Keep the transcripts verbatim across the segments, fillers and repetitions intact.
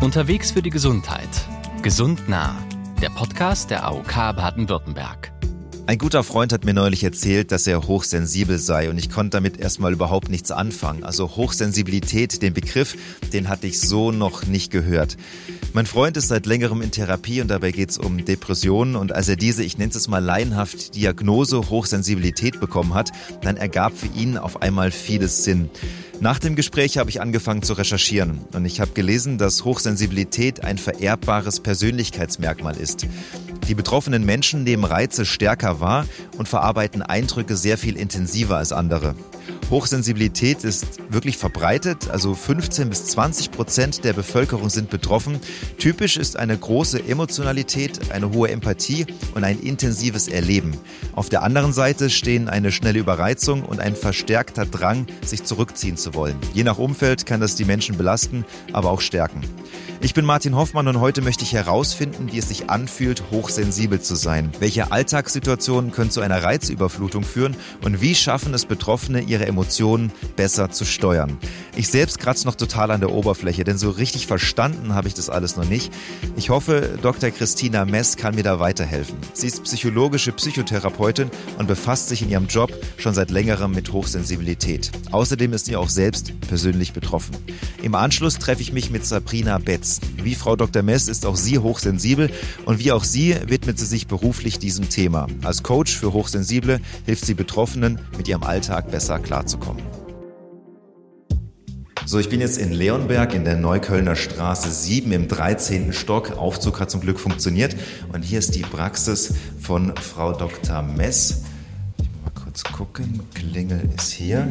Unterwegs für die Gesundheit. Gesund nah. Der Podcast der A O K Baden-Württemberg. Ein guter Freund hat mir neulich erzählt, dass er hochsensibel sei und ich konnte damit erstmal überhaupt nichts anfangen. Also Hochsensibilität, den Begriff, den hatte ich so noch nicht gehört. Mein Freund ist seit längerem in Therapie und dabei geht es um Depressionen und als er diese, ich nenne es mal laienhaft, Diagnose Hochsensibilität bekommen hat, dann ergab für ihn auf einmal vieles Sinn. Nach dem Gespräch habe ich angefangen zu recherchieren und ich habe gelesen, dass Hochsensibilität ein vererbbares Persönlichkeitsmerkmal ist. Die betroffenen Menschen nehmen Reize stärker wahr und verarbeiten Eindrücke sehr viel intensiver als andere. Hochsensibilität ist wirklich verbreitet, also fünfzehn bis zwanzig Prozent der Bevölkerung sind betroffen. Typisch ist eine große Emotionalität, eine hohe Empathie und ein intensives Erleben. Auf der anderen Seite stehen eine schnelle Überreizung und ein verstärkter Drang, sich zurückziehen zu wollen. Je nach Umfeld kann das die Menschen belasten, aber auch stärken. Ich bin Martin Hoffmann und heute möchte ich herausfinden, wie es sich anfühlt, hochsensibel zu sein. Welche Alltagssituationen können zu einer Reizüberflutung führen und wie schaffen es Betroffene, ihre Emotionen besser zu steuern? Ich selbst kratze noch total an der Oberfläche, denn so richtig verstanden habe ich das alles noch nicht. Ich hoffe, Doktor Christina Mess kann mir da weiterhelfen. Sie ist psychologische Psychotherapeutin und befasst sich in ihrem Job schon seit längerem mit Hochsensibilität. Außerdem ist sie auch selbst persönlich betroffen. Im Anschluss treffe ich mich mit Sabrina Betz. Wie Frau Doktor Mess ist auch sie hochsensibel und wie auch sie widmet sie sich beruflich diesem Thema. Als Coach für Hochsensible hilft sie Betroffenen, mit ihrem Alltag besser klarzukommen. So, ich bin jetzt in Leonberg in der Neuköllner Straße sieben im dreizehnten Stock. Aufzug hat zum Glück funktioniert. Und hier ist die Praxis von Frau Doktor Mess. Ich muss mal kurz gucken. Klingel ist hier.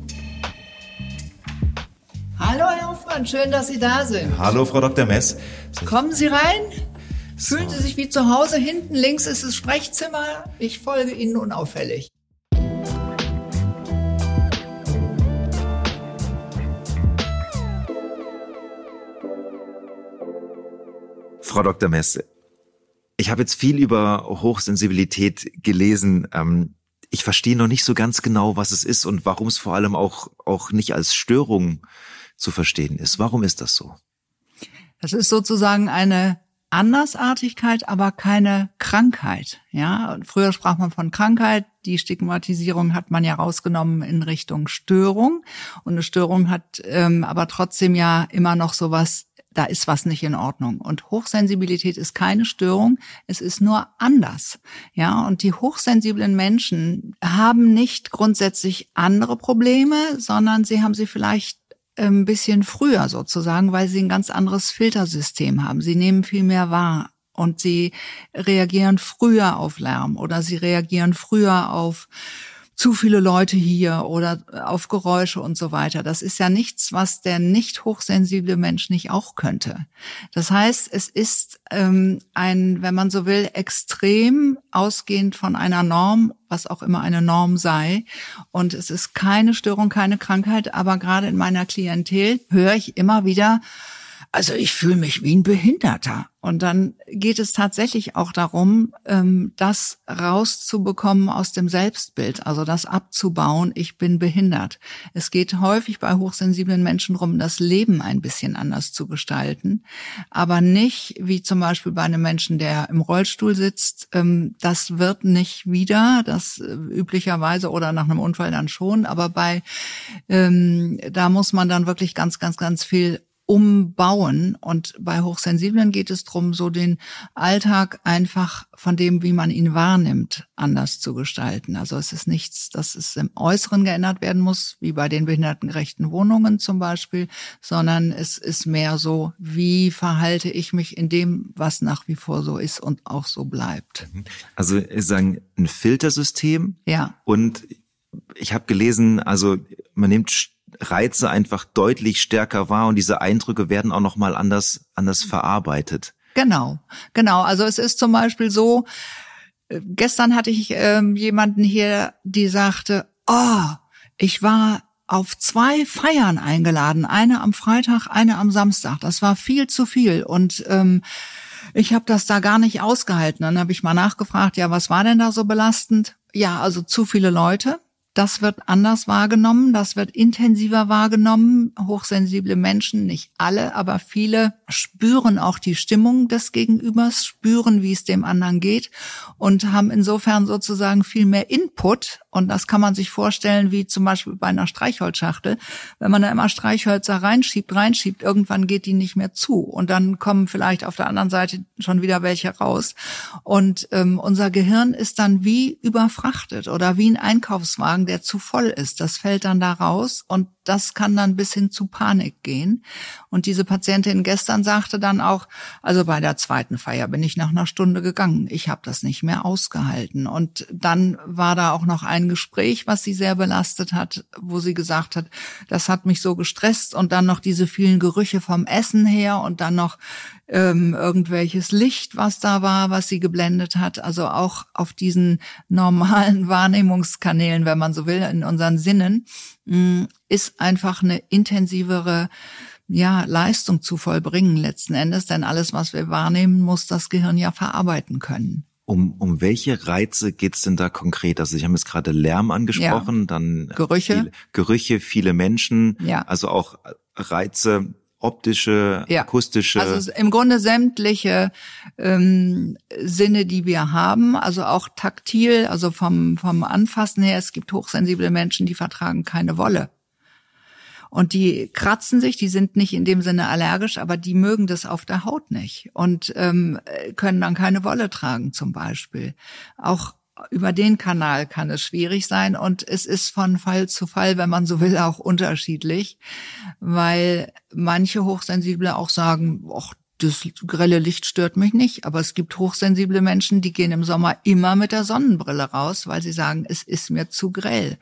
Hallo Herr Hoffmann, schön, dass Sie da sind. Hallo Frau Doktor Mess. So. Kommen Sie rein. So. Fühlen Sie sich wie zu Hause. Hinten links ist das Sprechzimmer. Ich folge Ihnen unauffällig. Frau Doktor Mess, ich habe jetzt viel über Hochsensibilität gelesen. Ich verstehe noch nicht so ganz genau, was es ist und warum es vor allem auch, auch nicht als Störung zu verstehen ist. Warum ist das so? Das ist sozusagen eine Andersartigkeit, aber keine Krankheit. Ja, früher sprach man von Krankheit. Die Stigmatisierung hat man ja rausgenommen in Richtung Störung. Und eine Störung hat ähm, aber trotzdem ja immer noch sowas, da ist was nicht in Ordnung. Und Hochsensibilität ist keine Störung, es ist nur anders. Ja, und die hochsensiblen Menschen haben nicht grundsätzlich andere Probleme, sondern sie haben sie vielleicht ein bisschen früher sozusagen, weil sie ein ganz anderes Filtersystem haben. Sie nehmen viel mehr wahr und sie reagieren früher auf Lärm oder sie reagieren früher auf zu viele Leute hier oder auf Geräusche und so weiter. Das ist ja nichts, was der nicht hochsensible Mensch nicht auch könnte. Das heißt, es ist ähm, ein, wenn man so will, extrem ausgehend von einer Norm, was auch immer eine Norm sei. Und es ist keine Störung, keine Krankheit, aber gerade in meiner Klientel höre ich immer wieder, also ich fühle mich wie ein Behinderter. Und dann geht es tatsächlich auch darum, das rauszubekommen aus dem Selbstbild, also das abzubauen, ich bin behindert. Es geht häufig bei hochsensiblen Menschen darum, das Leben ein bisschen anders zu gestalten, aber nicht wie zum Beispiel bei einem Menschen, der im Rollstuhl sitzt. Das wird nicht wieder, das üblicherweise oder nach einem Unfall dann schon, aber bei da muss man dann wirklich ganz, ganz, ganz viel umbauen. Und bei Hochsensiblen geht es darum, so den Alltag einfach von dem, wie man ihn wahrnimmt, anders zu gestalten. Also es ist nichts, dass es im Äußeren geändert werden muss, wie bei den behindertengerechten Wohnungen zum Beispiel, sondern es ist mehr so, wie verhalte ich mich in dem, was nach wie vor so ist und auch so bleibt. Also Sie sagen, ein Filtersystem. Ja. Und ich habe gelesen, also man nimmt Reize einfach deutlich stärker wahr und diese Eindrücke werden auch noch mal anders anders verarbeitet. Genau, genau. Also es ist zum Beispiel so, gestern hatte ich ähm, jemanden hier, die sagte, oh, ich war auf zwei Feiern eingeladen, eine am Freitag, eine am Samstag. Das war viel zu viel und ähm, ich habe das da gar nicht ausgehalten. Dann habe ich mal nachgefragt, ja, was war denn da so belastend? Ja, also zu viele Leute. Das wird anders wahrgenommen, das wird intensiver wahrgenommen. Hochsensible Menschen, nicht alle, aber viele spüren auch die Stimmung des Gegenübers, spüren, wie es dem anderen geht und haben insofern sozusagen viel mehr Input. Und das kann man sich vorstellen, wie zum Beispiel bei einer Streichholzschachtel. Wenn man da immer Streichhölzer reinschiebt, reinschiebt, irgendwann geht die nicht mehr zu. Und dann kommen vielleicht auf der anderen Seite schon wieder welche raus. Und ähm, unser Gehirn ist dann wie überfrachtet oder wie ein Einkaufswagen, der zu voll ist. Das fällt dann da raus und das kann dann bis hin zu Panik gehen. Und diese Patientin gestern sagte dann auch, also bei der zweiten Feier bin ich nach einer Stunde gegangen. Ich habe das nicht mehr ausgehalten. Und dann war da auch noch ein Gespräch, was sie sehr belastet hat, wo sie gesagt hat, das hat mich so gestresst und dann noch diese vielen Gerüche vom Essen her und dann noch ähm, irgendwelches Licht, was da war, was sie geblendet hat. Also auch auf diesen normalen Wahrnehmungskanälen, wenn man so will, in unseren Sinnen, mh, ist einfach eine intensivere ja, Leistung zu vollbringen letzten Endes, denn alles, was wir wahrnehmen, muss das Gehirn ja verarbeiten können. Um, um welche Reize geht's denn da konkret? Also ich habe jetzt gerade Lärm angesprochen, ja. dann Gerüche, viel, Gerüche, viele Menschen, ja. also auch Reize, optische, ja. akustische. Also im Grunde sämtliche ähm, Sinne, die wir haben, also auch taktil, also vom vom Anfassen her. Es gibt hochsensible Menschen, die vertragen keine Wolle. Und die kratzen sich, die sind nicht in dem Sinne allergisch, aber die mögen das auf der Haut nicht und ähm, können dann keine Wolle tragen zum Beispiel. Auch über den Kanal kann es schwierig sein und es ist von Fall zu Fall, wenn man so will, auch unterschiedlich, weil manche Hochsensible auch sagen, ach, das grelle Licht stört mich nicht, aber es gibt hochsensible Menschen, die gehen im Sommer immer mit der Sonnenbrille raus, weil sie sagen, es ist mir zu grell.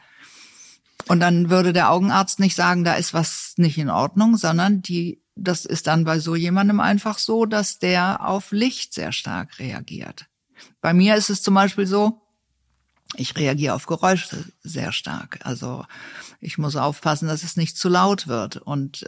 Und dann würde der Augenarzt nicht sagen, da ist was nicht in Ordnung, sondern die, das ist dann bei so jemandem einfach so, dass der auf Licht sehr stark reagiert. Bei mir ist es zum Beispiel so, ich reagiere auf Geräusche sehr stark. Also ich muss aufpassen, dass es nicht zu laut wird und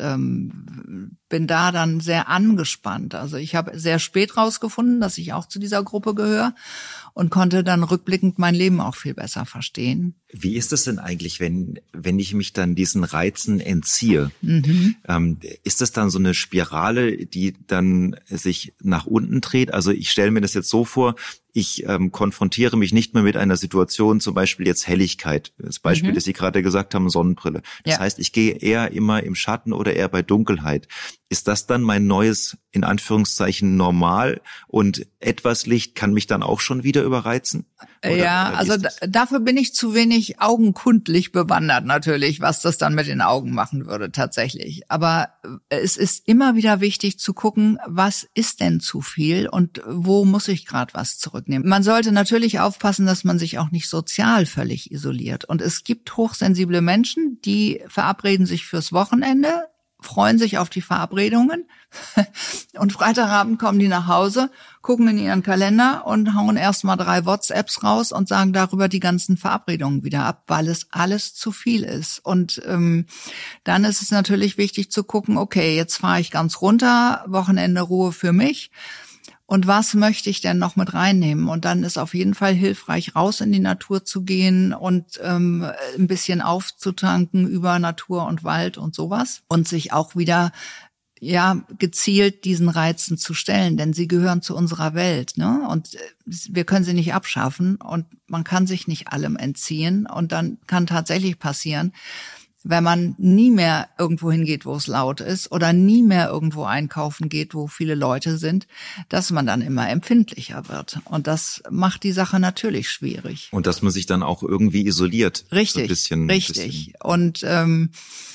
ähm, bin da dann sehr angespannt. Also ich habe sehr spät rausgefunden, dass ich auch zu dieser Gruppe gehöre und konnte dann rückblickend mein Leben auch viel besser verstehen. Wie ist das denn eigentlich, wenn wenn ich mich dann diesen Reizen entziehe? Mhm. Ähm, ist das dann so eine Spirale, die dann sich nach unten dreht? Also ich stelle mir das jetzt so vor, ich ähm, konfrontiere mich nicht mehr mit einer Situation, zum Beispiel jetzt Helligkeit. Das Beispiel, mhm. das Sie gerade gesagt haben, Sonnenbrille. Das ja. heißt, ich gehe eher immer im Schatten oder eher bei Dunkelheit. Ist das dann mein neues, in Anführungszeichen, Normal und etwas Licht kann mich dann auch schon wieder überreizen? Oder, ja, oder also d- dafür bin ich zu wenig augenkundlich bewandert natürlich, was das dann mit den Augen machen würde tatsächlich. Aber es ist immer wieder wichtig zu gucken, was ist denn zu viel und wo muss ich gerade was zurücknehmen. Man sollte natürlich aufpassen, dass man sich auch nicht sozial völlig isoliert. Und es gibt hochsensible Menschen, die verabreden sich fürs Wochenende, freuen sich auf die Verabredungen und Freitagabend kommen die nach Hause, gucken in ihren Kalender und hauen erstmal drei WhatsApps raus und sagen darüber die ganzen Verabredungen wieder ab, weil es alles zu viel ist. Und ähm, dann ist es natürlich wichtig zu gucken, okay, jetzt fahre ich ganz runter, Wochenende Ruhe für mich. Und was möchte ich denn noch mit reinnehmen? Und dann ist auf jeden Fall hilfreich, raus in die Natur zu gehen und ähm, ein bisschen aufzutanken über Natur und Wald und sowas. Und sich auch wieder ja gezielt diesen Reizen zu stellen, denn sie gehören zu unserer Welt, ne? Und wir können sie nicht abschaffen und man kann sich nicht allem entziehen. Und dann kann tatsächlich passieren, wenn man nie mehr irgendwo hingeht, wo es laut ist oder nie mehr irgendwo einkaufen geht, wo viele Leute sind, dass man dann immer empfindlicher wird. Und das macht die Sache natürlich schwierig. Und dass man sich dann auch irgendwie isoliert. Richtig, so ein bisschen, richtig. Bisschen. Und ähm,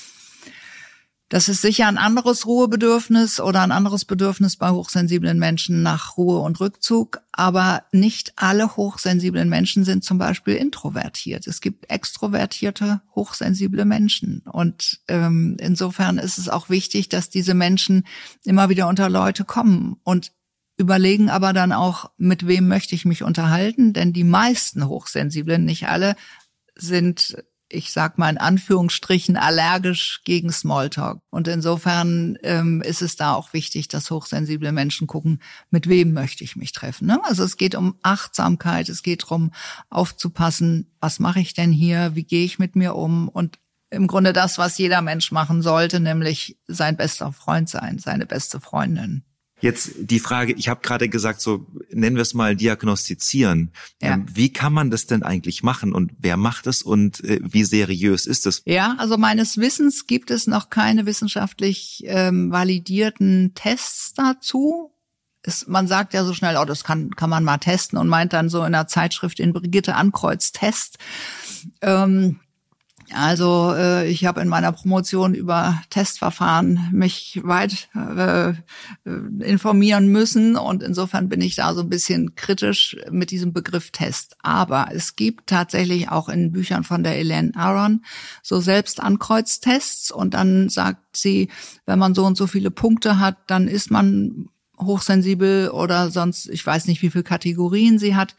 das ist sicher ein anderes Ruhebedürfnis oder ein anderes Bedürfnis bei hochsensiblen Menschen nach Ruhe und Rückzug. Aber nicht alle hochsensiblen Menschen sind zum Beispiel introvertiert. Es gibt extrovertierte, hochsensible Menschen. Und ähm, insofern ist es auch wichtig, dass diese Menschen immer wieder unter Leute kommen und überlegen aber dann auch, mit wem möchte ich mich unterhalten. Denn die meisten Hochsensiblen, nicht alle, sind ich sag mal in Anführungsstrichen, allergisch gegen Smalltalk. Und insofern ähm, ist es da auch wichtig, dass hochsensible Menschen gucken, mit wem möchte ich mich treffen. Ne? Also es geht um Achtsamkeit, es geht darum, aufzupassen, was mache ich denn hier, wie gehe ich mit mir um, und im Grunde das, was jeder Mensch machen sollte, nämlich sein bester Freund sein, seine beste Freundin. Jetzt die Frage, ich habe gerade gesagt, so nennen wir es mal diagnostizieren. Ja. Ähm, wie kann man das denn eigentlich machen und wer macht es und äh, wie seriös ist es? Ja, also meines Wissens gibt es noch keine wissenschaftlich ähm, validierten Tests dazu. Es, man sagt ja so schnell, oh, das kann kann man mal testen und meint dann so in der Zeitschrift in Brigitte Ankreuz Test. Ähm, Also äh, ich habe in meiner Promotion über Testverfahren mich weit äh, informieren müssen und insofern bin ich da so ein bisschen kritisch mit diesem Begriff Test. Aber es gibt tatsächlich auch in Büchern von der Elaine Aron so Selbstankreuztests und dann sagt sie, wenn man so und so viele Punkte hat, dann ist man hochsensibel oder sonst, ich weiß nicht, wie viele Kategorien sie hat.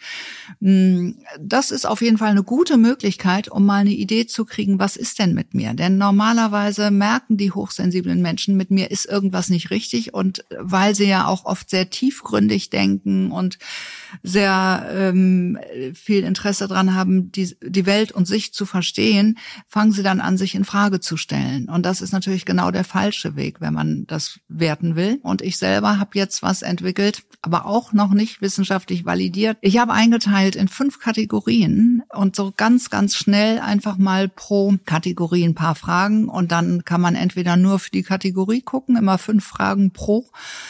Das ist auf jeden Fall eine gute Möglichkeit, um mal eine Idee zu kriegen, was ist denn mit mir? Denn normalerweise merken die hochsensiblen Menschen, mit mir ist irgendwas nicht richtig und weil sie ja auch oft sehr tiefgründig denken und sehr ähm, viel Interesse daran haben, die, die Welt und sich zu verstehen, fangen sie dann an, sich in Frage zu stellen. Und das ist natürlich genau der falsche Weg, wenn man das werten will. Und ich selber habe jetzt was entwickelt, aber auch noch nicht wissenschaftlich validiert. Ich habe eingeteilt in fünf Kategorien und so ganz, ganz schnell einfach mal pro Kategorie ein paar Fragen und dann kann man entweder nur für die Kategorie gucken, immer fünf Fragen pro,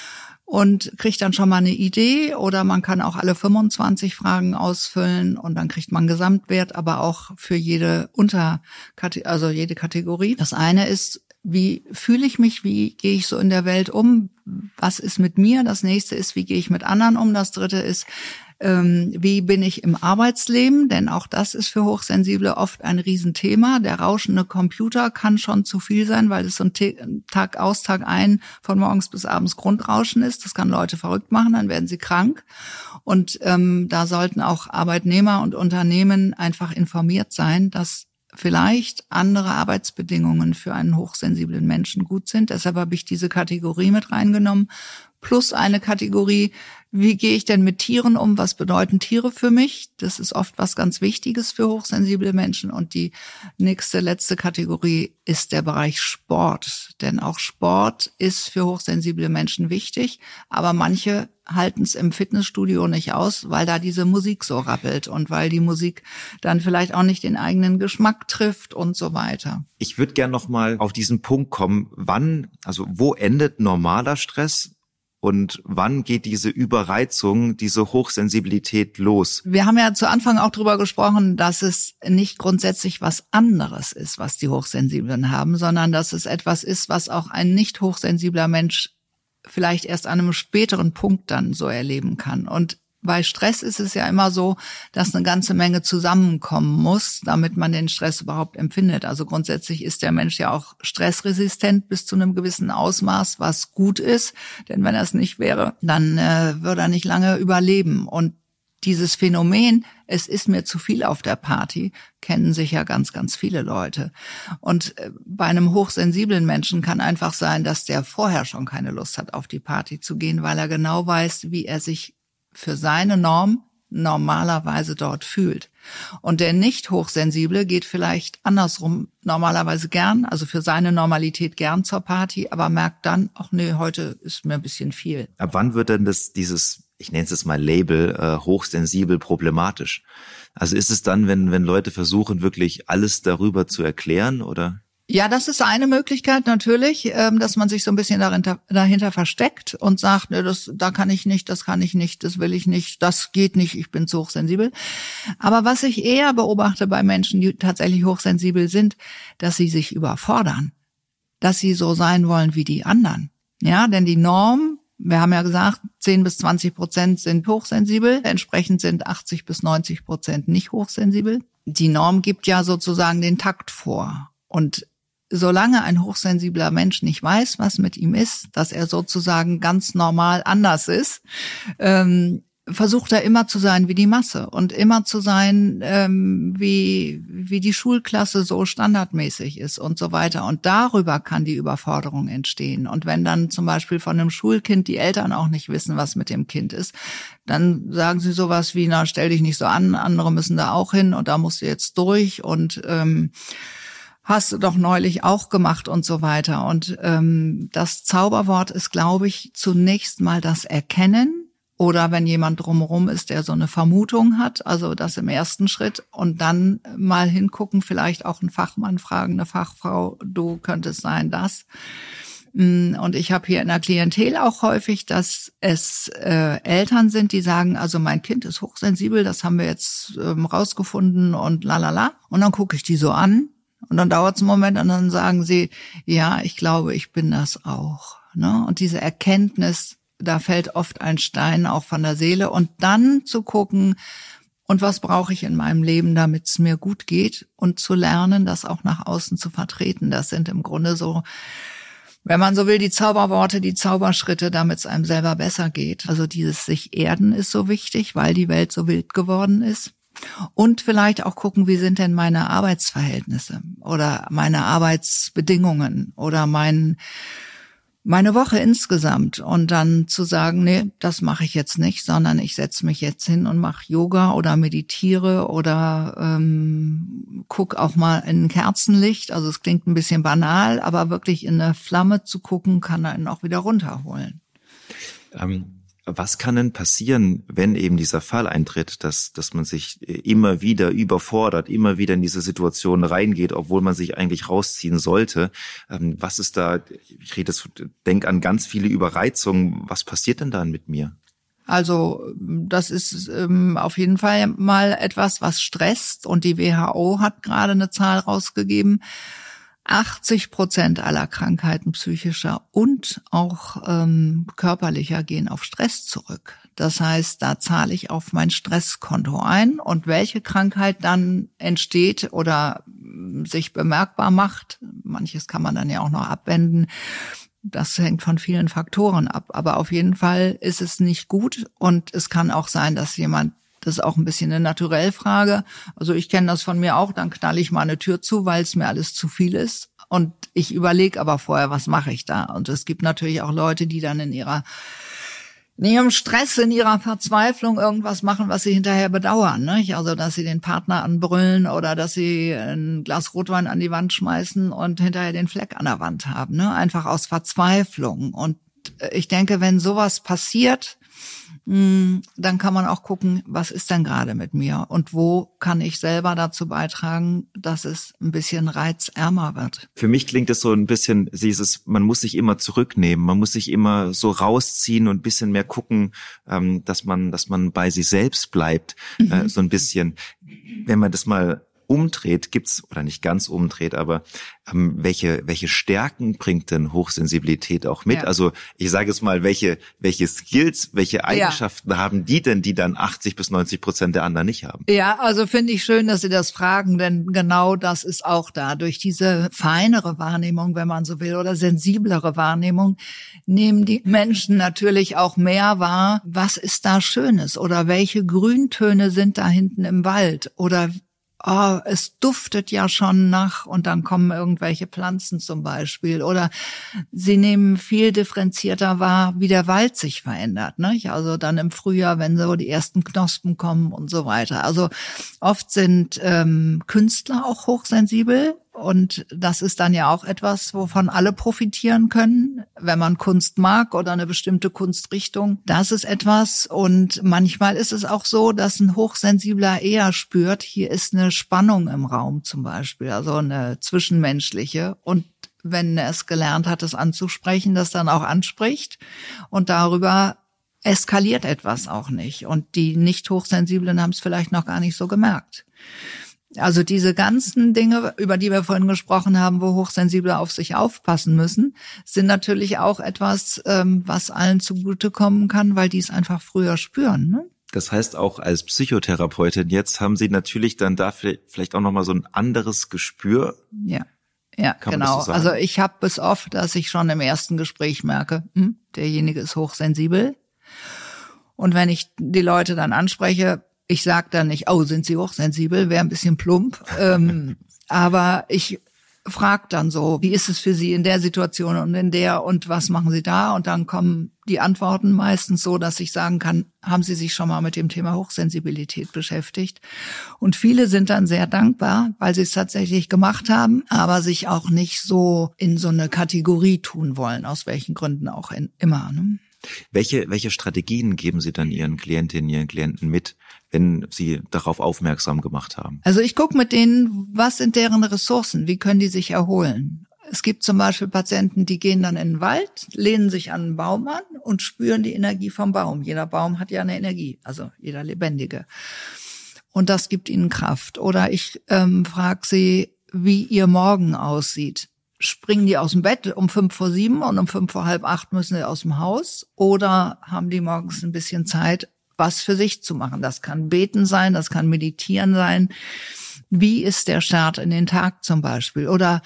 und kriegt dann schon mal eine Idee, oder man kann auch alle fünfundzwanzig Fragen ausfüllen und dann kriegt man einen Gesamtwert, aber auch für jede Unterkategorie, also jede Kategorie. Das eine ist, wie fühle ich mich, wie gehe ich so in der Welt um, was ist mit mir? Das nächste ist, wie gehe ich mit anderen um? Das dritte ist, ähm, wie bin ich im Arbeitsleben? Denn auch das ist für Hochsensible oft ein Riesenthema. Der rauschende Computer kann schon zu viel sein, weil es so ein Tag aus, Tag ein von morgens bis abends Grundrauschen ist. Das kann Leute verrückt machen, dann werden sie krank. Und ähm, da sollten auch Arbeitnehmer und Unternehmen einfach informiert sein, dass vielleicht andere Arbeitsbedingungen für einen hochsensiblen Menschen gut sind. Deshalb habe ich diese Kategorie mit reingenommen. Plus eine Kategorie, wie gehe ich denn mit Tieren um? Was bedeuten Tiere für mich? Das ist oft was ganz Wichtiges für hochsensible Menschen. Und die nächste, letzte Kategorie ist der Bereich Sport. Denn auch Sport ist für hochsensible Menschen wichtig. Aber manche halten es im Fitnessstudio nicht aus, weil da diese Musik so rappelt und weil die Musik dann vielleicht auch nicht den eigenen Geschmack trifft und so weiter. Ich würde gern noch mal auf diesen Punkt kommen, wann, also wo endet normaler Stress und wann geht diese Überreizung, diese Hochsensibilität los? Wir haben ja zu Anfang auch drüber gesprochen, dass es nicht grundsätzlich was anderes ist, was die Hochsensiblen haben, sondern dass es etwas ist, was auch ein nicht hochsensibler Mensch vielleicht erst an einem späteren Punkt dann so erleben kann. Und bei Stress ist es ja immer so, dass eine ganze Menge zusammenkommen muss, damit man den Stress überhaupt empfindet. Also grundsätzlich ist der Mensch ja auch stressresistent bis zu einem gewissen Ausmaß, was gut ist. Denn wenn er es nicht wäre, dann äh, würde er nicht lange überleben. Und dieses Phänomen, es ist mir zu viel auf der Party, kennen sich ja ganz, ganz viele Leute. Und bei einem hochsensiblen Menschen kann einfach sein, dass der vorher schon keine Lust hat, auf die Party zu gehen, weil er genau weiß, wie er sich für seine Norm normalerweise dort fühlt. Und der nicht Hochsensible geht vielleicht andersrum normalerweise gern, also für seine Normalität gern zur Party, aber merkt dann, ach nee, heute ist mir ein bisschen viel. Ab wann wird denn das, dieses, ich nenne es jetzt mal Label, äh, hochsensibel problematisch? Also ist es dann, wenn, wenn Leute versuchen, wirklich alles darüber zu erklären, oder? Ja, das ist eine Möglichkeit natürlich, dass man sich so ein bisschen dahinter, dahinter versteckt und sagt, ne, das, da kann ich nicht, das kann ich nicht, das will ich nicht, das geht nicht, ich bin zu hochsensibel. Aber was ich eher beobachte bei Menschen, die tatsächlich hochsensibel sind, dass sie sich überfordern, dass sie so sein wollen wie die anderen. Ja, denn die Norm, wir haben ja gesagt, zehn bis zwanzig Prozent sind hochsensibel, entsprechend sind achtzig bis neunzig Prozent nicht hochsensibel. Die Norm gibt ja sozusagen den Takt vor. Und solange ein hochsensibler Mensch nicht weiß, was mit ihm ist, dass er sozusagen ganz normal anders ist, ähm, versucht er immer zu sein wie die Masse und immer zu sein, ähm, wie wie die Schulklasse so standardmäßig ist und so weiter. Und darüber kann die Überforderung entstehen. Und wenn dann zum Beispiel von einem Schulkind die Eltern auch nicht wissen, was mit dem Kind ist, dann sagen sie sowas wie, na, stell dich nicht so an, andere müssen da auch hin und da musst du jetzt durch und ähm, hast du doch neulich auch gemacht und so weiter. Und ähm, das Zauberwort ist, glaube ich, zunächst mal das Erkennen. Oder wenn jemand drumherum ist, der so eine Vermutung hat, also das im ersten Schritt. Und dann mal hingucken, vielleicht auch einen Fachmann fragen, eine Fachfrau, du könntest sein, das. Und ich habe hier in der Klientel auch häufig, dass es äh, Eltern sind, die sagen, also mein Kind ist hochsensibel, das haben wir jetzt ähm, rausgefunden und lalala. Und dann gucke ich die so an und dann dauert es einen Moment und dann sagen sie, ja, ich glaube, ich bin das auch. Ne? Und diese Erkenntnis, da fällt oft ein Stein auch von der Seele. Und dann zu gucken, und was brauche ich in meinem Leben, damit es mir gut geht? Und zu lernen, das auch nach außen zu vertreten. Das sind im Grunde so, wenn man so will, die Zauberworte, die Zauberschritte, damit es einem selber besser geht. Also dieses sich erden ist so wichtig, weil die Welt so wild geworden ist. Und vielleicht auch gucken, wie sind denn meine Arbeitsverhältnisse oder meine Arbeitsbedingungen oder mein meine Woche insgesamt und dann zu sagen, nee, das mache ich jetzt nicht, sondern ich setze mich jetzt hin und mache Yoga oder meditiere oder ähm, guck auch mal in ein Kerzenlicht. Also es klingt ein bisschen banal, aber wirklich in eine Flamme zu gucken, kann einen auch wieder runterholen. Ähm. Was kann denn passieren, wenn eben dieser Fall eintritt, dass dass man sich immer wieder überfordert, immer wieder in diese Situation reingeht, obwohl man sich eigentlich rausziehen sollte? Was ist da, ich rede jetzt, denk an ganz viele Überreizungen, was passiert denn dann mit mir? Also das ist ähm, auf jeden Fall mal etwas, was stresst und die W H O hat gerade eine Zahl rausgegeben. achtzig Prozent aller Krankheiten psychischer und auch ähm, körperlicher gehen auf Stress zurück. Das heißt, da zahle ich auf mein Stresskonto ein und welche Krankheit dann entsteht oder sich bemerkbar macht, manches kann man dann ja auch noch abwenden, das hängt von vielen Faktoren ab. Aber auf jeden Fall ist es nicht gut und es kann auch sein, dass jemand, das ist auch ein bisschen eine Naturellfrage. Also ich kenne das von mir auch, dann knalle ich mal eine Tür zu, weil es mir alles zu viel ist. Und ich überlege aber vorher, was mache ich da? Und es gibt natürlich auch Leute, die dann in ihrer in ihrem Stress, in ihrer Verzweiflung irgendwas machen, was sie hinterher bedauern. Ne? Also dass sie den Partner anbrüllen oder dass sie ein Glas Rotwein an die Wand schmeißen und hinterher den Fleck an der Wand haben. Ne? Einfach aus Verzweiflung. Und ich denke, wenn sowas passiert, dann kann man auch gucken, was ist denn gerade mit mir und wo kann ich selber dazu beitragen, dass es ein bisschen reizärmer wird. Für mich klingt es so ein bisschen, dieses, man muss sich immer zurücknehmen, man muss sich immer so rausziehen und ein bisschen mehr gucken, dass man, dass man bei sich selbst bleibt, mhm. so ein bisschen. Wenn man das mal umdreht, gibt's, oder nicht ganz umdreht, aber ähm, welche welche Stärken bringt denn Hochsensibilität auch mit? Ja. Also ich sage es mal, welche welche Skills, welche Eigenschaften ja. haben die denn, die dann achtzig bis neunzig Prozent der anderen nicht haben? Ja, also finde ich schön, dass Sie das fragen, denn genau das ist auch da. Durch diese feinere Wahrnehmung, wenn man so will, oder sensiblere Wahrnehmung, nehmen die Menschen natürlich auch mehr wahr, was ist da Schönes oder welche Grüntöne sind da hinten im Wald oder oh, es duftet ja schon nach und dann kommen irgendwelche Pflanzen zum Beispiel. Oder sie nehmen viel differenzierter wahr, wie der Wald sich verändert. Ne? Also dann im Frühjahr, wenn so die ersten Knospen kommen und so weiter. Also oft sind ähm, Künstler auch hochsensibel. Und das ist dann ja auch etwas, wovon alle profitieren können, wenn man Kunst mag oder eine bestimmte Kunstrichtung. Das ist etwas. Und manchmal ist es auch so, dass ein Hochsensibler eher spürt, hier ist eine Spannung im Raum zum Beispiel, also eine zwischenmenschliche. Und wenn er es gelernt hat, es anzusprechen, das dann auch anspricht und darüber eskaliert etwas auch nicht. Und die Nicht-Hochsensiblen haben es vielleicht noch gar nicht so gemerkt. Also diese ganzen Dinge, über die wir vorhin gesprochen haben, wo Hochsensible auf sich aufpassen müssen, sind natürlich auch etwas, was allen zugutekommen kann, weil die es einfach früher spüren. Ne? Das heißt, auch als Psychotherapeutin jetzt haben Sie natürlich dann da vielleicht auch nochmal so ein anderes Gespür. Ja, ja, kann genau. So also ich habe es oft, dass ich schon im ersten Gespräch merke, hm, derjenige ist hochsensibel. Und wenn ich die Leute dann anspreche, ich sage dann nicht, oh, sind Sie hochsensibel, wäre ein bisschen plump, ähm, aber ich frage dann so, wie ist es für Sie in der Situation und in der und was machen Sie da? Und dann kommen die Antworten meistens so, dass ich sagen kann, haben Sie sich schon mal mit dem Thema Hochsensibilität beschäftigt? Und viele sind dann sehr dankbar, weil sie es tatsächlich gemacht haben, aber sich auch nicht so in so eine Kategorie tun wollen, aus welchen Gründen auch in, immer. Ne? Welche, welche Strategien geben Sie dann Ihren Klientinnen, Ihren Klienten mit, wenn Sie darauf aufmerksam gemacht haben? Also ich gucke mit denen, was sind deren Ressourcen, wie können die sich erholen? Es gibt zum Beispiel Patienten, die gehen dann in den Wald, lehnen sich an einen Baum an und spüren die Energie vom Baum. Jeder Baum hat ja eine Energie, also jeder Lebendige. Und das gibt ihnen Kraft. Oder ich ähm, frage sie, wie ihr Morgen aussieht. Springen die aus dem Bett um fünf vor sieben und um fünf vor halb acht müssen sie aus dem Haus? Oder haben die morgens ein bisschen Zeit, was für sich zu machen? Das kann Beten sein, das kann Meditieren sein. Wie ist der Start in den Tag zum Beispiel? Oder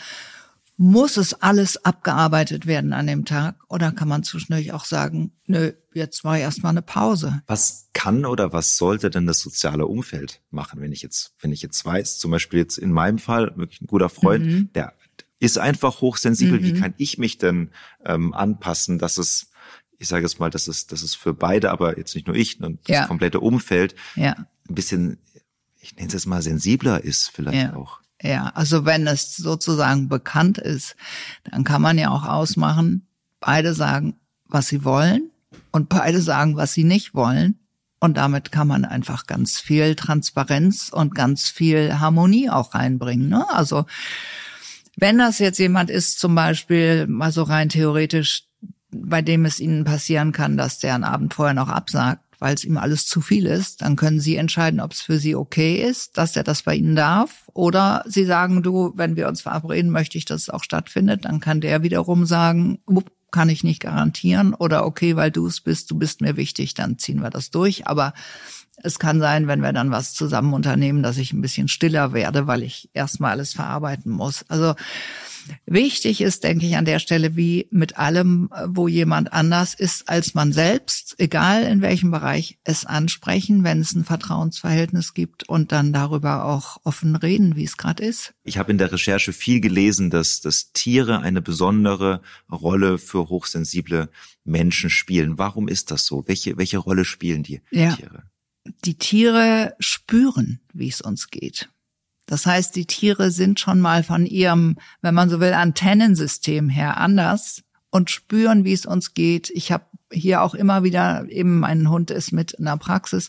muss es alles abgearbeitet werden an dem Tag? Oder kann man zwischendurch auch sagen, nö, jetzt war erstmal eine Pause? Was kann oder was sollte denn das soziale Umfeld machen, wenn ich jetzt, wenn ich jetzt weiß, zum Beispiel jetzt in meinem Fall, wirklich ein guter Freund, mhm. der ist einfach hochsensibel. Mhm. Wie kann ich mich denn ähm, anpassen, dass es, ich sage es mal, dass es, dass es für beide, aber jetzt nicht nur ich, das ja. komplette Umfeld ja. ein bisschen, ich nenne es jetzt mal sensibler ist vielleicht ja. auch. Ja, also wenn es sozusagen bekannt ist, dann kann man ja auch ausmachen, beide sagen, was sie wollen und beide sagen, was sie nicht wollen. Und damit kann man einfach ganz viel Transparenz und ganz viel Harmonie auch reinbringen, ne? Also wenn das jetzt jemand ist, zum Beispiel mal so rein theoretisch, bei dem es Ihnen passieren kann, dass der einen Abend vorher noch absagt, weil es ihm alles zu viel ist, dann können Sie entscheiden, ob es für Sie okay ist, dass er das bei Ihnen darf. Oder Sie sagen, du, wenn wir uns verabreden, möchte ich, dass es auch stattfindet. Dann kann der wiederum sagen, up, kann ich nicht garantieren. Oder okay, weil du es bist, du bist mir wichtig, dann ziehen wir das durch. Aber es kann sein, wenn wir dann was zusammen unternehmen, dass ich ein bisschen stiller werde, weil ich erstmal alles verarbeiten muss. Also wichtig ist, denke ich, an der Stelle, wie mit allem, wo jemand anders ist als man selbst, egal in welchem Bereich, es ansprechen, wenn es ein Vertrauensverhältnis gibt und dann darüber auch offen reden, wie es gerade ist. Ich habe in der Recherche viel gelesen, dass, dass Tiere eine besondere Rolle für hochsensible Menschen spielen. Warum ist das so? Welche, welche Rolle spielen die ja. Tiere? Die Tiere spüren, wie es uns geht. Das heißt, die Tiere sind schon mal von ihrem, wenn man so will, Antennensystem her anders und spüren, wie es uns geht. Ich habe hier auch immer wieder, eben mein Hund ist mit in der Praxis,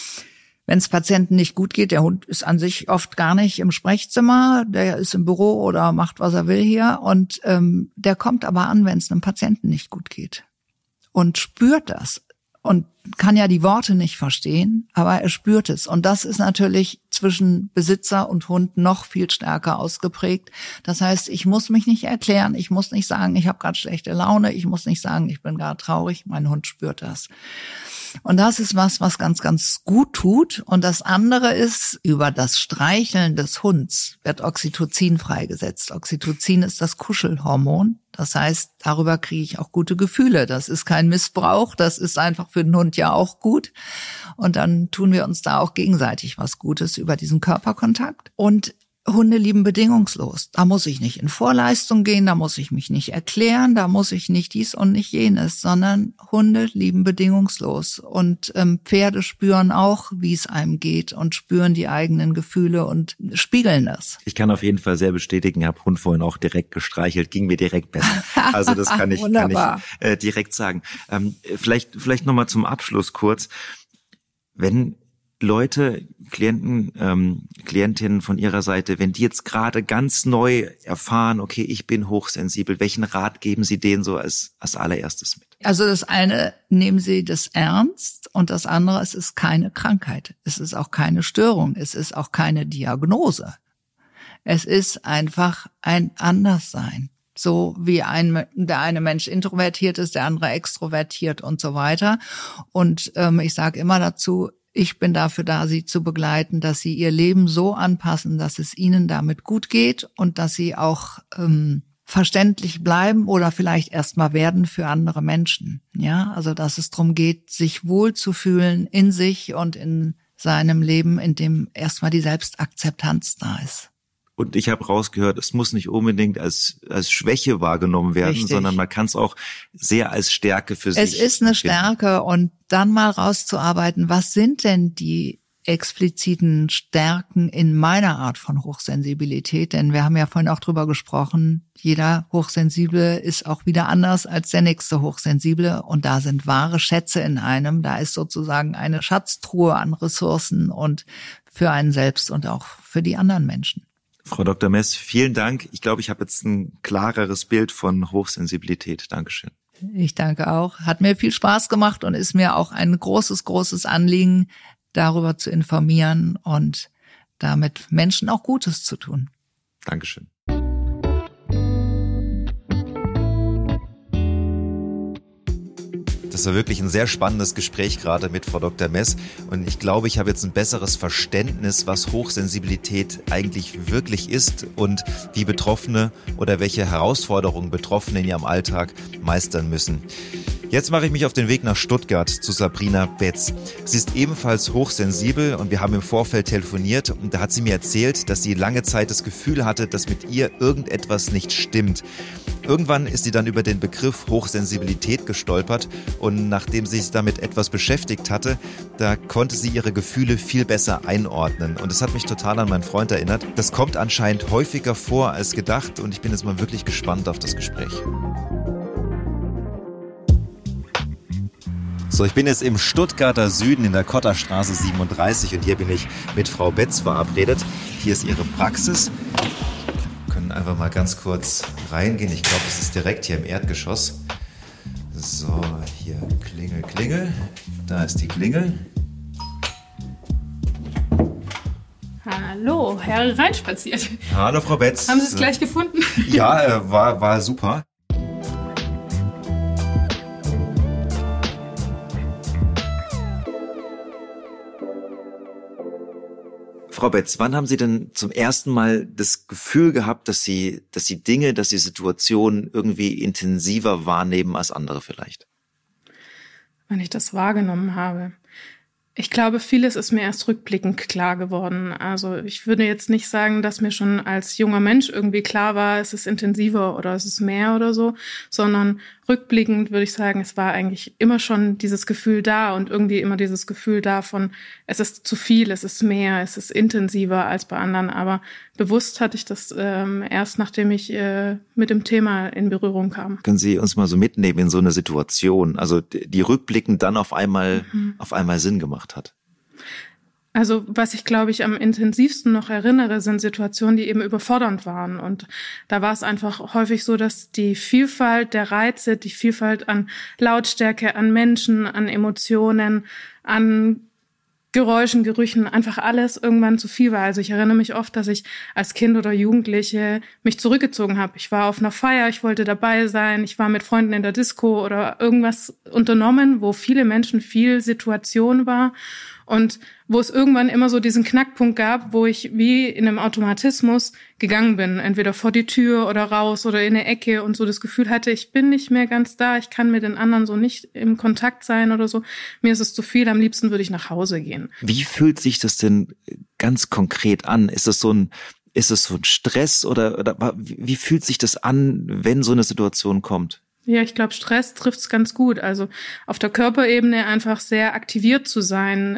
wenn es Patienten nicht gut geht, der Hund ist an sich oft gar nicht im Sprechzimmer, der ist im Büro oder macht, was er will hier und ähm, der kommt aber an, wenn es einem Patienten nicht gut geht und spürt das. Und kann ja die Worte nicht verstehen, aber er spürt es. Und das ist natürlich zwischen Besitzer und Hund noch viel stärker ausgeprägt. Das heißt, ich muss mich nicht erklären, ich muss nicht sagen, ich habe gerade schlechte Laune, ich muss nicht sagen, ich bin gerade traurig, mein Hund spürt das. Und das ist was, was ganz, ganz gut tut. Und das andere ist, über das Streicheln des Hunds wird Oxytocin freigesetzt. Oxytocin ist das Kuschelhormon. Das heißt, darüber kriege ich auch gute Gefühle. Das ist kein Missbrauch, das ist einfach für den Hund ja auch gut. Und dann tun wir uns da auch gegenseitig was Gutes über diesen Körperkontakt. Und Hunde lieben bedingungslos. Da muss ich nicht in Vorleistung gehen, da muss ich mich nicht erklären, da muss ich nicht dies und nicht jenes, sondern Hunde lieben bedingungslos. Und ähm, Pferde spüren auch, wie es einem geht und spüren die eigenen Gefühle und spiegeln das. Ich kann auf jeden Fall sehr bestätigen, habe Hund vorhin auch direkt gestreichelt, ging mir direkt besser. Also das kann ich, kann ich äh, direkt sagen. Ähm, vielleicht, vielleicht nochmal zum Abschluss kurz. Wenn Leute, Klienten, ähm, Klientinnen von ihrer Seite, wenn die jetzt gerade ganz neu erfahren, okay, ich bin hochsensibel, welchen Rat geben Sie denen so als, als allererstes mit? Also das eine, nehmen Sie das ernst und das andere, es ist keine Krankheit. Es ist auch keine Störung. Es ist auch keine Diagnose. Es ist einfach ein Anderssein. So wie ein, der eine Mensch introvertiert ist, der andere extrovertiert und so weiter. Und ähm, ich sage immer dazu, ich bin dafür da, Sie zu begleiten, dass Sie Ihr Leben so anpassen, dass es Ihnen damit gut geht und dass Sie auch ähm, verständlich bleiben oder vielleicht erstmal werden für andere Menschen. Ja, also dass es darum geht, sich wohlzufühlen in sich und in seinem Leben, in dem erstmal die Selbstakzeptanz da ist. Und ich habe rausgehört, es muss nicht unbedingt als als Schwäche wahrgenommen werden, Richtig. sondern man kann es auch sehr als Stärke für sich. Es ist eine finden. Stärke und dann mal rauszuarbeiten, was sind denn die expliziten Stärken in meiner Art von Hochsensibilität, denn wir haben ja vorhin auch drüber gesprochen, jeder Hochsensible ist auch wieder anders als der nächste Hochsensible und da sind wahre Schätze in einem, da ist sozusagen eine Schatztruhe an Ressourcen und für einen selbst und auch für die anderen Menschen. Frau Doktor Mess, vielen Dank. Ich glaube, ich habe jetzt ein klareres Bild von Hochsensibilität. Dankeschön. Ich danke auch. Hat mir viel Spaß gemacht und ist mir auch ein großes, großes Anliegen, darüber zu informieren und damit Menschen auch Gutes zu tun. Dankeschön. Das war wirklich ein sehr spannendes Gespräch gerade mit Frau Doktor Mess und ich glaube, ich habe jetzt ein besseres Verständnis, was Hochsensibilität eigentlich wirklich ist und wie Betroffene oder welche Herausforderungen Betroffene in ihrem Alltag meistern müssen. Jetzt mache ich mich auf den Weg nach Stuttgart zu Sabrina Betz. Sie ist ebenfalls hochsensibel und wir haben im Vorfeld telefoniert und da hat sie mir erzählt, dass sie lange Zeit das Gefühl hatte, dass mit ihr irgendetwas nicht stimmt. Irgendwann ist sie dann über den Begriff Hochsensibilität gestolpert und nachdem sie sich damit etwas beschäftigt hatte, da konnte sie ihre Gefühle viel besser einordnen. Und es hat mich total an meinen Freund erinnert. Das kommt anscheinend häufiger vor als gedacht und ich bin jetzt mal wirklich gespannt auf das Gespräch. So, ich bin jetzt im Stuttgarter Süden in der Kotterstraße siebenunddreißig und hier bin ich mit Frau Betz verabredet. Hier ist ihre Praxis. Wir können einfach mal ganz kurz reingehen. Ich glaube, es ist direkt hier im Erdgeschoss. So, hier Klingel, Klingel. Da ist die Klingel. Hallo, Herr reinspaziert. Hallo, Frau Betz. Haben Sie es gleich gefunden? Ja, äh, war, war super. Frau Betz, wann haben Sie denn zum ersten Mal das Gefühl gehabt, dass Sie, dass Sie Dinge, dass Sie Situationen irgendwie intensiver wahrnehmen als andere vielleicht? Wann ich das wahrgenommen habe. Ich glaube, vieles ist mir erst rückblickend klar geworden. Also ich würde jetzt nicht sagen, dass mir schon als junger Mensch irgendwie klar war, es ist intensiver oder es ist mehr oder so, sondern rückblickend würde ich sagen, es war eigentlich immer schon dieses Gefühl da und irgendwie immer dieses Gefühl da von, es ist zu viel, es ist mehr, es ist intensiver als bei anderen. Aber bewusst hatte ich das ähm, erst, nachdem ich äh, mit dem Thema in Berührung kam. Können Sie uns mal so mitnehmen in so eine Situation, also die rückblickend dann auf einmal, mhm. auf einmal Sinn gemacht hat? Also was ich, glaube ich, am intensivsten noch erinnere, sind Situationen, die eben überfordernd waren. Und da war es einfach häufig so, dass die Vielfalt der Reize, die Vielfalt an Lautstärke, an Menschen, an Emotionen, an Geräuschen, Gerüchen, einfach alles irgendwann zu viel war. Also ich erinnere mich oft, dass ich als Kind oder Jugendliche mich zurückgezogen habe. Ich war auf einer Feier, ich wollte dabei sein, ich war mit Freunden in der Disco oder irgendwas unternommen, wo viele Menschen, viel Situation war. Und wo es irgendwann immer so diesen Knackpunkt gab, wo ich wie in einem Automatismus gegangen bin, entweder vor die Tür oder raus oder in eine Ecke und so das Gefühl hatte, ich bin nicht mehr ganz da, ich kann mit den anderen so nicht im Kontakt sein oder so. Mir ist es zu viel, am liebsten würde ich nach Hause gehen. Wie fühlt sich das denn ganz konkret an? Ist das so ein, ist es so ein Stress oder, oder wie fühlt sich das an, wenn so eine Situation kommt? Ja, ich glaube, Stress trifft's ganz gut. Also auf der Körperebene einfach sehr aktiviert zu sein,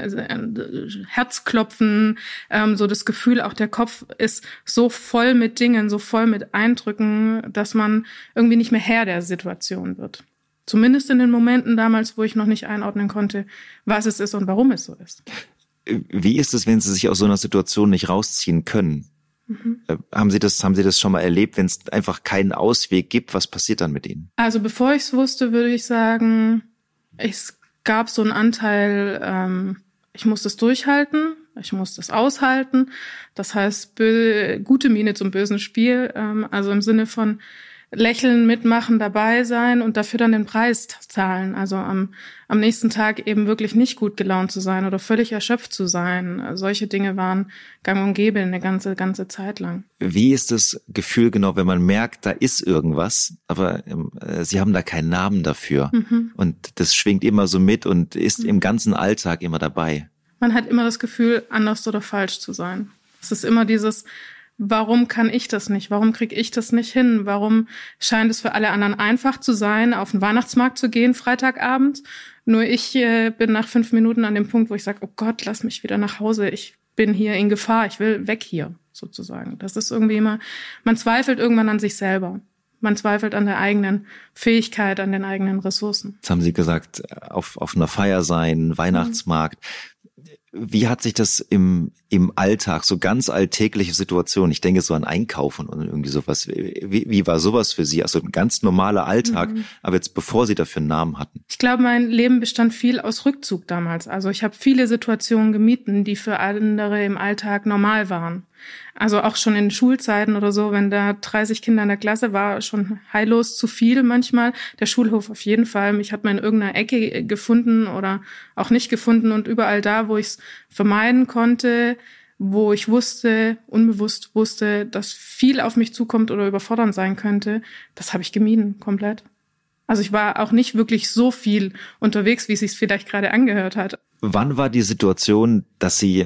Herzklopfen, ähm, so das Gefühl, auch der Kopf ist so voll mit Dingen, so voll mit Eindrücken, dass man irgendwie nicht mehr Herr der Situation wird. Zumindest in den Momenten damals, wo ich noch nicht einordnen konnte, was es ist und warum es so ist. Wie ist es, wenn Sie sich aus so einer Situation nicht rausziehen können? Mhm. Haben Sie das, haben Sie das schon mal erlebt, wenn es einfach keinen Ausweg gibt? Was passiert dann mit Ihnen? Also bevor ich es wusste, würde ich sagen, es gab so einen Anteil, ähm, ich muss das durchhalten, ich muss das aushalten. Das heißt, bö- gute Miene zum bösen Spiel. Ähm, also im Sinne von, lächeln, mitmachen, dabei sein und dafür dann den Preis zahlen. Also am, am nächsten Tag eben wirklich nicht gut gelaunt zu sein oder völlig erschöpft zu sein. Solche Dinge waren gang und gäbe eine ganze, ganze Zeit lang. Wie ist das Gefühl genau, wenn man merkt, da ist irgendwas, aber äh, Sie haben da keinen Namen dafür mhm. und das schwingt immer so mit und ist mhm. im ganzen Alltag immer dabei? Man hat immer das Gefühl, anders oder falsch zu sein. Es ist immer dieses, warum kann ich das nicht? Warum kriege ich das nicht hin? Warum scheint es für alle anderen einfach zu sein, auf den Weihnachtsmarkt zu gehen, Freitagabend? Nur ich äh, bin nach fünf Minuten an dem Punkt, wo ich sage, oh Gott, lass mich wieder nach Hause. Ich bin hier in Gefahr. Ich will weg hier, sozusagen. Das ist irgendwie immer, man zweifelt irgendwann an sich selber. Man zweifelt an der eigenen Fähigkeit, an den eigenen Ressourcen. Jetzt haben Sie gesagt, auf, auf einer Feier sein, Weihnachtsmarkt. Mhm. Wie hat sich das im im Alltag, so ganz alltägliche Situationen, ich denke so an Einkaufen und irgendwie sowas, wie, wie war sowas für Sie? Also ein ganz normaler Alltag, mhm. aber jetzt bevor Sie dafür einen Namen hatten. Ich glaube, mein Leben bestand viel aus Rückzug damals. Also ich habe viele Situationen gemieden, die für andere im Alltag normal waren. Also auch schon in Schulzeiten oder so, wenn da dreißig Kinder in der Klasse war, schon heillos zu viel manchmal. Der Schulhof auf jeden Fall. Mich hat man in irgendeiner Ecke gefunden oder auch nicht gefunden und überall da, wo ich es vermeiden konnte, wo ich wusste, unbewusst wusste, dass viel auf mich zukommt oder überfordernd sein könnte, das habe ich gemieden, komplett. Also ich war auch nicht wirklich so viel unterwegs, wie es sich vielleicht gerade angehört hat. Wann war die Situation, dass Sie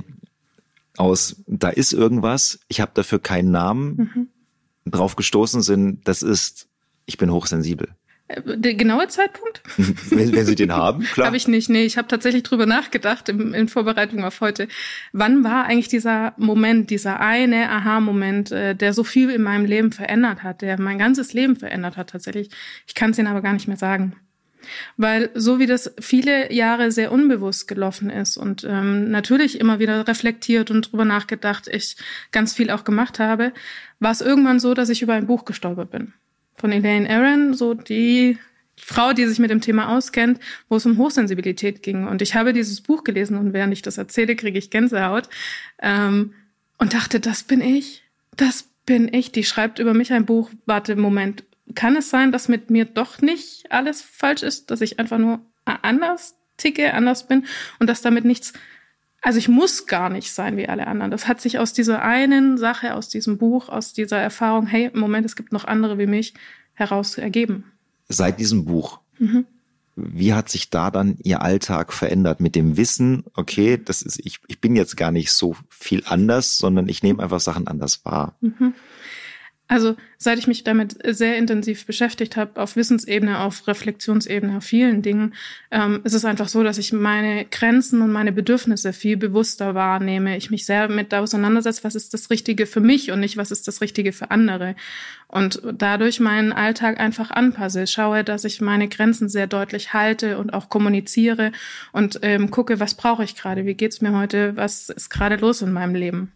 aus, da ist irgendwas, ich habe dafür keinen Namen, mhm. drauf gestoßen sind, das ist, ich bin hochsensibel? Der genaue Zeitpunkt? wenn, wenn Sie den haben, klar. Habe ich nicht, nee, ich habe tatsächlich drüber nachgedacht in, in Vorbereitung auf heute. Wann war eigentlich dieser Moment, dieser eine Aha-Moment, äh, der so viel in meinem Leben verändert hat, der mein ganzes Leben verändert hat tatsächlich? Ich kann es Ihnen aber gar nicht mehr sagen. Weil so wie das viele Jahre sehr unbewusst gelaufen ist und ähm, natürlich immer wieder reflektiert und drüber nachgedacht, ich ganz viel auch gemacht habe, war es irgendwann so, dass ich über ein Buch gestolpert bin. Von Elaine Aron, so die Frau, die sich mit dem Thema auskennt, wo es um Hochsensibilität ging. Und ich habe dieses Buch gelesen und während ich das erzähle, kriege ich Gänsehaut ähm, und dachte, das bin ich, das bin ich. Die schreibt über mich ein Buch, warte, Moment, kann es sein, dass mit mir doch nicht alles falsch ist, dass ich einfach nur anders ticke, anders bin und dass damit nichts, also ich muss gar nicht sein wie alle anderen. Das hat sich aus dieser einen Sache, aus diesem Buch, aus dieser Erfahrung, hey, im Moment, es gibt noch andere wie mich, heraus ergeben. Seit diesem Buch, mhm. wie hat sich da dann Ihr Alltag verändert mit dem Wissen, okay, das ist, ich, ich bin jetzt gar nicht so viel anders, sondern ich nehme einfach Sachen anders wahr? Mhm. Also seit ich mich damit sehr intensiv beschäftigt habe, auf Wissensebene, auf Reflexionsebene, auf vielen Dingen, ähm, ist es einfach so, dass ich meine Grenzen und meine Bedürfnisse viel bewusster wahrnehme. Ich mich sehr mit auseinandersetze, was ist das Richtige für mich und nicht, was ist das Richtige für andere. Und dadurch meinen Alltag einfach anpasse. Schaue, dass ich meine Grenzen sehr deutlich halte und auch kommuniziere und ähm, gucke, was brauche ich gerade, wie geht's mir heute, was ist gerade los in meinem Leben.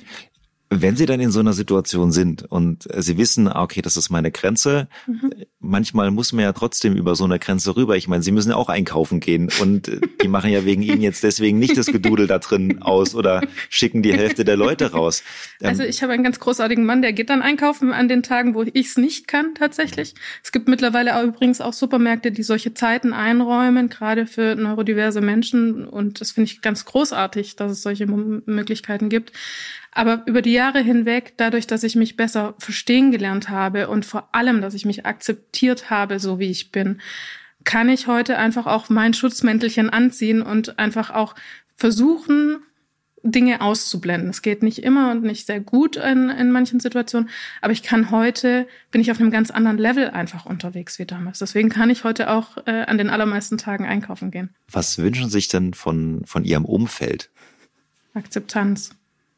Wenn Sie dann in so einer Situation sind und Sie wissen, okay, das ist meine Grenze, mhm. manchmal muss man ja trotzdem über so eine Grenze rüber. Ich meine, Sie müssen ja auch einkaufen gehen und die machen ja wegen Ihnen jetzt deswegen nicht das Gedudel da drin aus oder schicken die Hälfte der Leute raus. Also ich habe einen ganz großartigen Mann, der geht dann einkaufen an den Tagen, wo ich es nicht kann tatsächlich. Es gibt mittlerweile auch übrigens auch Supermärkte, die solche Zeiten einräumen, gerade für neurodiverse Menschen und das finde ich ganz großartig, dass es solche Möglichkeiten gibt. Aber über die Jahre hinweg, dadurch, dass ich mich besser verstehen gelernt habe und vor allem, dass ich mich akzeptiert habe, so wie ich bin, kann ich heute einfach auch mein Schutzmäntelchen anziehen und einfach auch versuchen, Dinge auszublenden. Es geht nicht immer und nicht sehr gut in, in manchen Situationen, aber ich kann heute, bin ich auf einem ganz anderen Level einfach unterwegs wie damals. Deswegen kann ich heute auch äh, an den allermeisten Tagen einkaufen gehen. Was wünschen Sie sich denn von, von Ihrem Umfeld? Akzeptanz.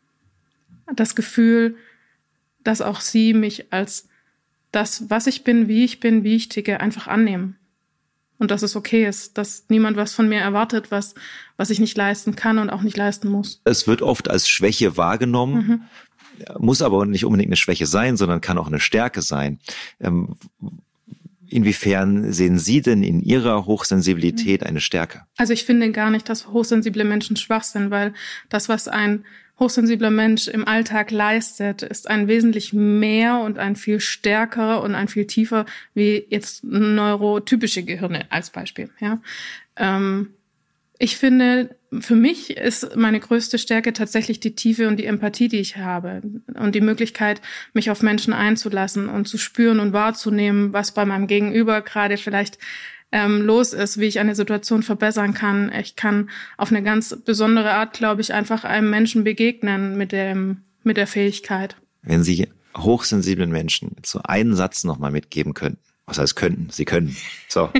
Das Gefühl, dass auch sie mich als das, was ich bin, wie ich bin, wie ich ticke, einfach annehmen. Und dass es okay ist, dass niemand was von mir erwartet, was, was ich nicht leisten kann und auch nicht leisten muss. Es wird oft als Schwäche wahrgenommen, mhm. muss aber nicht unbedingt eine Schwäche sein, sondern kann auch eine Stärke sein. Ähm, Inwiefern sehen Sie denn in Ihrer Hochsensibilität eine Stärke? Also ich finde gar nicht, dass hochsensible Menschen schwach sind, weil das, was ein hochsensibler Mensch im Alltag leistet, ist ein wesentlich mehr und ein viel stärkerer und ein viel tiefer wie jetzt neurotypische Gehirne als Beispiel. Ja, ähm, ich finde, für mich ist meine größte Stärke tatsächlich die Tiefe und die Empathie, die ich habe und die Möglichkeit, mich auf Menschen einzulassen und zu spüren und wahrzunehmen, was bei meinem Gegenüber gerade vielleicht ähm, los ist, wie ich eine Situation verbessern kann. Ich kann auf eine ganz besondere Art, glaube ich, einfach einem Menschen begegnen mit dem, mit der Fähigkeit. Wenn Sie hochsensiblen Menschen so einen Satz nochmal mitgeben könnten, was heißt könnten? Sie können. So.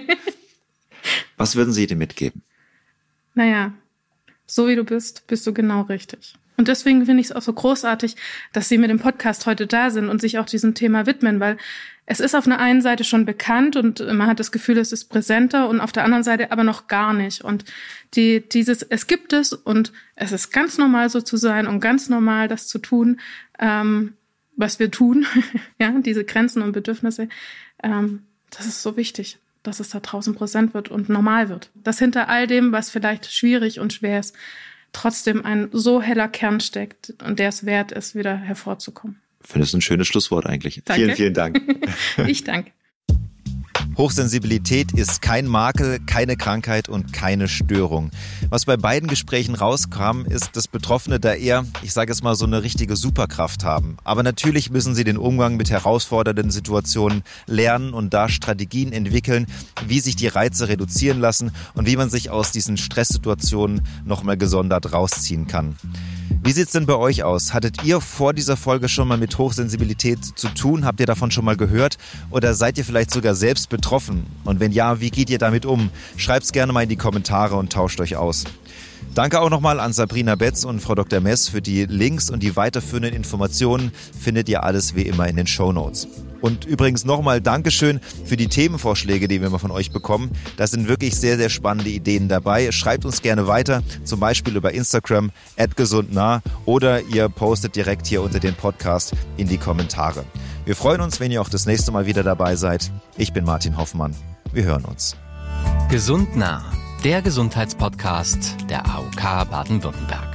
Was würden Sie dem mitgeben? Naja, so wie du bist, bist du genau richtig. Und deswegen finde ich es auch so großartig, dass Sie mit dem Podcast heute da sind und sich auch diesem Thema widmen, weil es ist auf einer einen Seite schon bekannt und man hat das Gefühl, es ist präsenter und auf der anderen Seite aber noch gar nicht. Und die, dieses, es gibt es und es ist ganz normal so zu sein und ganz normal das zu tun, ähm, was wir tun, ja, diese Grenzen und Bedürfnisse, ähm, das ist so wichtig, dass es da draußen präsent wird und normal wird. Dass hinter all dem, was vielleicht schwierig und schwer ist, trotzdem ein so heller Kern steckt und der es wert ist, wieder hervorzukommen. Ich finde das ein schönes Schlusswort eigentlich. Danke. Vielen, vielen Dank. Ich danke. Hochsensibilität ist kein Makel, keine Krankheit und keine Störung. Was bei beiden Gesprächen rauskam, ist, dass Betroffene da eher, ich sage es mal, so eine richtige Superkraft haben. Aber natürlich müssen sie den Umgang mit herausfordernden Situationen lernen und da Strategien entwickeln, wie sich die Reize reduzieren lassen und wie man sich aus diesen Stresssituationen nochmal gesondert rausziehen kann. Wie sieht's denn bei euch aus? Hattet ihr vor dieser Folge schon mal mit Hochsensibilität zu tun? Habt ihr davon schon mal gehört? Oder seid ihr vielleicht sogar selbst betroffen? Und wenn ja, wie geht ihr damit um? Schreibt's gerne mal in die Kommentare und tauscht euch aus. Danke auch nochmal an Sabrina Betz und Frau Doktor Mess für die Links und die weiterführenden Informationen. Findet ihr alles wie immer in den Shownotes. Und übrigens nochmal Dankeschön für die Themenvorschläge, die wir immer von euch bekommen. Da sind wirklich sehr, sehr spannende Ideen dabei. Schreibt uns gerne weiter, zum Beispiel über Instagram at gesundnah oder ihr postet direkt hier unter den Podcast in die Kommentare. Wir freuen uns, wenn ihr auch das nächste Mal wieder dabei seid. Ich bin Martin Hoffmann. Wir hören uns. Gesund nah, der Gesundheitspodcast der A O K Baden-Württemberg.